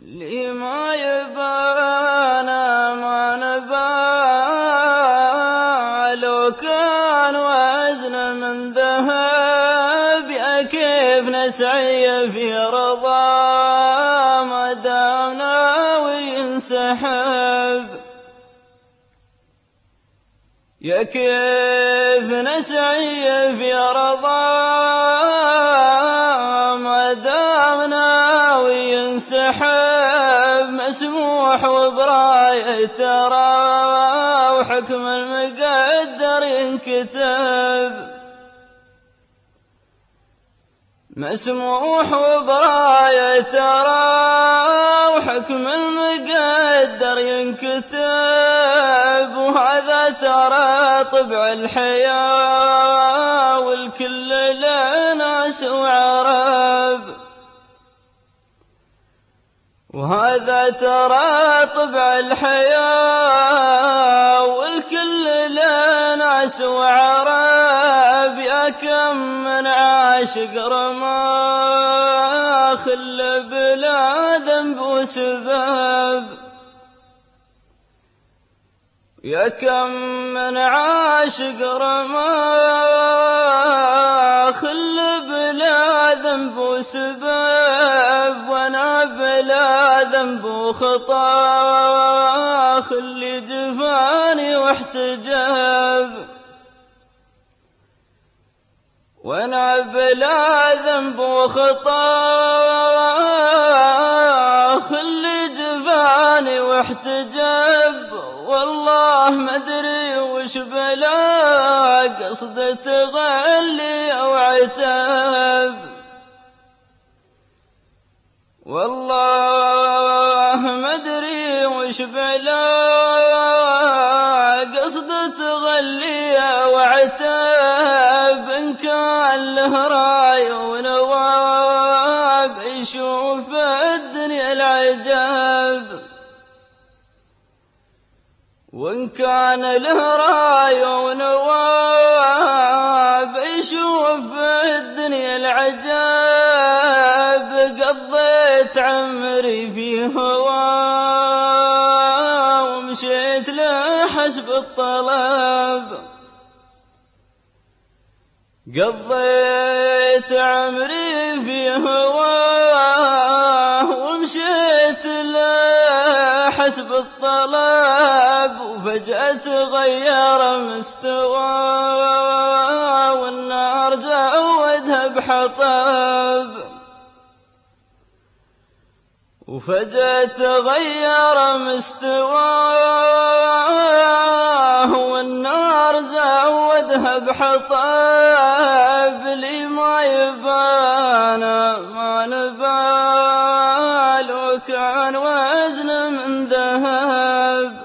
لي ما يبانا ما نبالو كان وزن من ذهب يا كيف نسعي في رضا ما دامنا وينسحب يا كيف نسعي في رضا ما دامنا وينسحب مسموح وبراية ترى وحكم المقدر ينكتب مسموح وبراية ترى وحكم المقدر ينكتب وهذا ترى طبع الحياة والكل لناس وعرب وهذا ترى طبع الحياة والكل لناس وعرب يا كم من عاشق رما خل بلا ذنب وسبب يا كم من عاشق رما خل بلا ذنب وسبب وانا بلا ذنب وخطا خلي جفاني واحتجب وانا بلا ذنب وخطا خلي جفاني واحتجب والله ما ادري وش بلا قصد تغلي او عتاب والله ما ادري وش بلا قصد تغلي او عتاب ان كان له راي ونواب يشوف الدنيا العجاب وإن كان له راي ونواب يشوف الدنيا العجاب قضيت عمري في هواه ومشيت له حسب الطلب قضيت عمري في هواه ومشيت له حسب الطلب وفجأة تغير مستواه والنار زودها بحطب وفجأة تغير مستواه والنار زودها بحطب لي ما يبانا ما نبال وكان وزن من ذهب